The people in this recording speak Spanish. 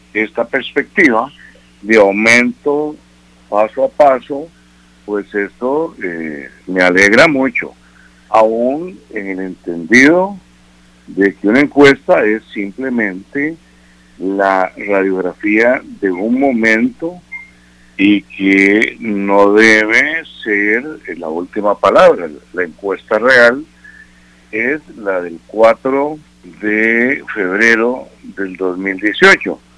esta perspectiva de aumento paso a paso, pues esto me alegra mucho, aún en el entendido de que una encuesta es simplemente la radiografía de un momento y que no debe ser la última palabra. La encuesta real es la del 4 de febrero del 2018.